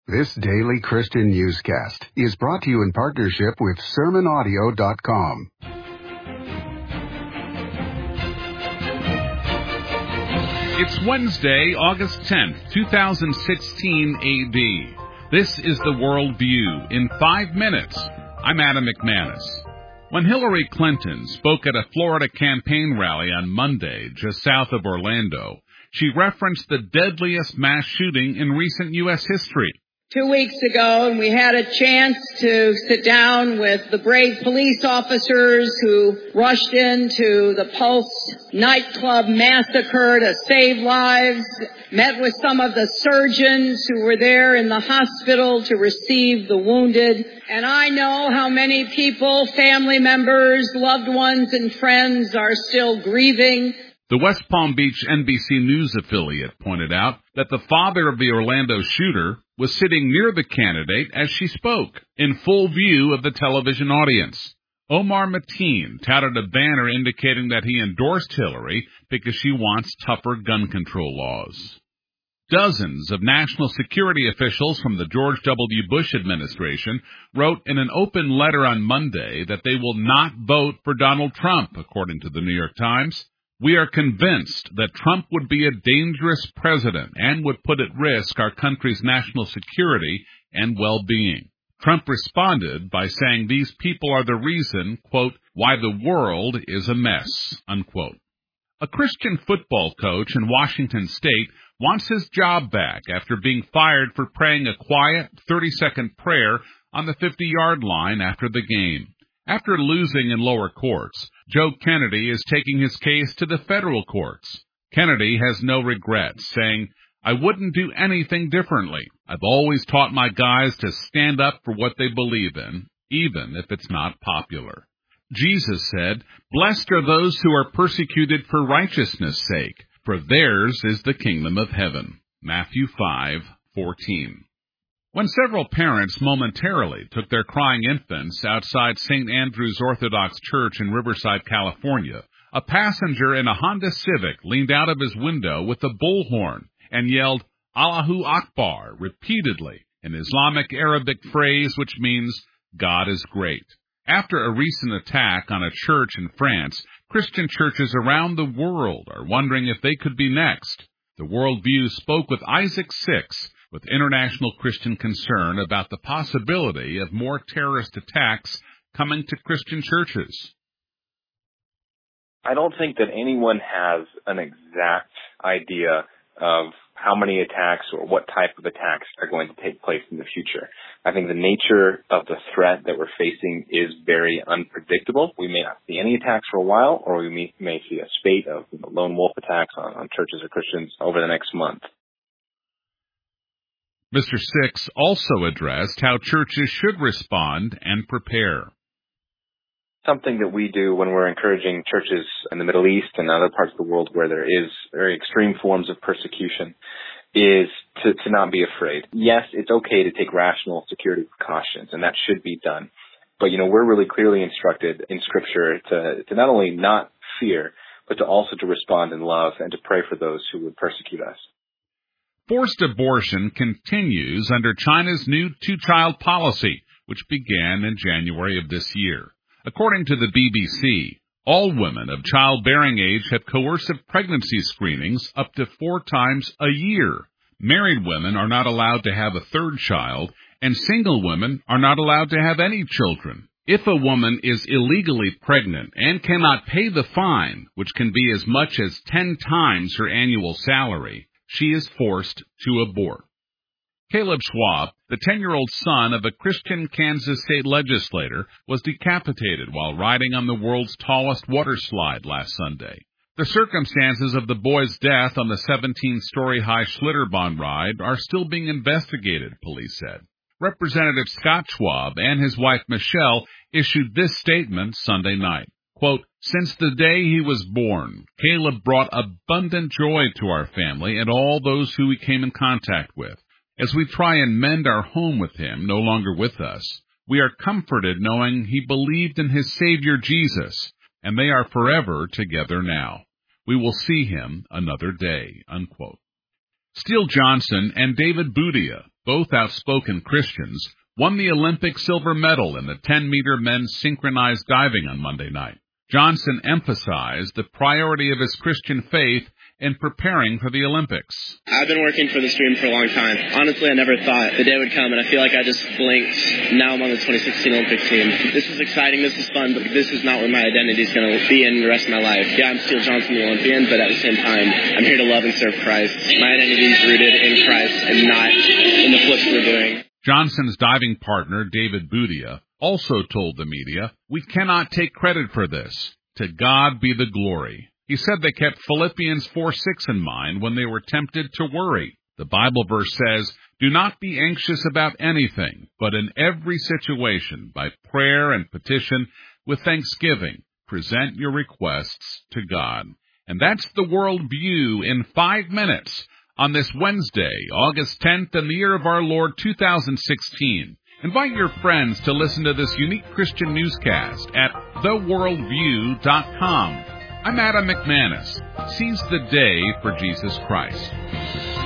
This daily Christian newscast is brought to you in partnership with SermonAudio.com. It's Wednesday, August 10th, 2016 A.D. This is the World View in 5 minutes. I'm Adam McManus. When Hillary Clinton spoke at a Florida campaign rally on Monday, just south of Orlando, she referenced the deadliest mass shooting in recent U.S. history. 2 weeks ago, and we had a chance to sit down with the brave police officers who rushed into the Pulse nightclub massacre to save lives, met with some of the surgeons who were there in the hospital to receive the wounded. And I know how many people, family members, loved ones, and friends are still grieving. The West Palm Beach NBC News affiliate pointed out that the father of the Orlando shooter was sitting near the candidate as she spoke, in full view of the television audience. Omar Mateen touted a banner indicating that he endorsed Hillary because she wants tougher gun control laws. Dozens of national security officials from the George W. Bush administration wrote in an open letter on Monday that they will not vote for Donald Trump, according to the New York Times. We are convinced that Trump would be a dangerous president and would put at risk our country's national security and well-being. Trump responded by saying these people are the reason, quote, why the world is a mess, unquote. A Christian football coach in Washington State wants his job back after being fired for praying a quiet 30-second prayer on the 50-yard line after the game. After losing in lower courts, Joe Kennedy is taking his case to the federal courts. Kennedy has no regrets, saying, I wouldn't do anything differently. I've always taught my guys to stand up for what they believe in, even if it's not popular. Jesus said, Blessed are those who are persecuted for righteousness' sake, for theirs is the kingdom of heaven. Matthew 5:14. When several parents momentarily took their crying infants outside St. Andrew's Orthodox Church in Riverside, California, a passenger in a Honda Civic leaned out of his window with a bullhorn and yelled, Allahu Akbar, repeatedly, an Islamic Arabic phrase which means, God is great. After a recent attack on a church in France, Christian churches around the world are wondering if they could be next. The World View spoke with Isaac Six, with international Christian concern about the possibility of more terrorist attacks coming to Christian churches. I don't think that anyone has an exact idea of how many attacks or what type of attacks are going to take place in the future. I think the nature of the threat that we're facing is very unpredictable. We may not see any attacks for a while, or we may see a spate of lone wolf attacks on churches or Christians over the next month. Mr. Six also addressed how churches should respond and prepare. Something that we do when we're encouraging churches in the Middle East and other parts of the world where there is very extreme forms of persecution is to not be afraid. Yes, it's okay to take rational security precautions, and that should be done. But, we're really clearly instructed in Scripture to not only not fear, but to also to respond in love and to pray for those who would persecute us. Forced abortion continues under China's new two-child policy, which began in January of this year. According to the BBC, all women of childbearing age have coercive pregnancy screenings up to 4 times a year. Married women are not allowed to have a third child, and single women are not allowed to have any children. If a woman is illegally pregnant and cannot pay the fine, which can be as much as 10 times her annual salary, she is forced to abort. Caleb Schwab, the 10-year-old son of a Christian Kansas state legislator, was decapitated while riding on the world's tallest water slide last Sunday. The circumstances of the boy's death on the 17-story-high Schlitterbahn ride are still being investigated, police said. Representative Scott Schwab and his wife Michelle issued this statement Sunday night. Quote, Since the day he was born, Caleb brought abundant joy to our family and all those who we came in contact with. As we try and mend our home with him, no longer with us, we are comforted knowing he believed in his Savior Jesus, and they are forever together now. We will see him another day, unquote. Steele Johnson and David Boudia, both outspoken Christians, won the Olympic silver medal in the 10-meter men's synchronized diving on Monday night. Johnson emphasized the priority of his Christian faith in preparing for the Olympics. I've been working for this dream for a long time. Honestly, I never thought the day would come, and I feel like I just blinked. Now I'm on the 2016 Olympics team. This is exciting, this is fun, but this is not where my identity is going to be in the rest of my life. Yeah, I'm Steele Johnson, the Olympian, but at the same time, I'm here to love and serve Christ. My identity is rooted in Christ and not in the flips we're doing. Johnson's diving partner, David Boudia, also told the media, "We cannot take credit for this. To God be the glory." He said they kept Philippians 4:6 in mind when they were tempted to worry. The Bible verse says, "Do not be anxious about anything, but in every situation, by prayer and petition, with thanksgiving, present your requests to God." And that's the World View in 5 minutes on this Wednesday, August 10th, in the year of our Lord 2016. Invite your friends to listen to this unique Christian newscast at theworldview.com. I'm Adam McManus. Seize the day for Jesus Christ.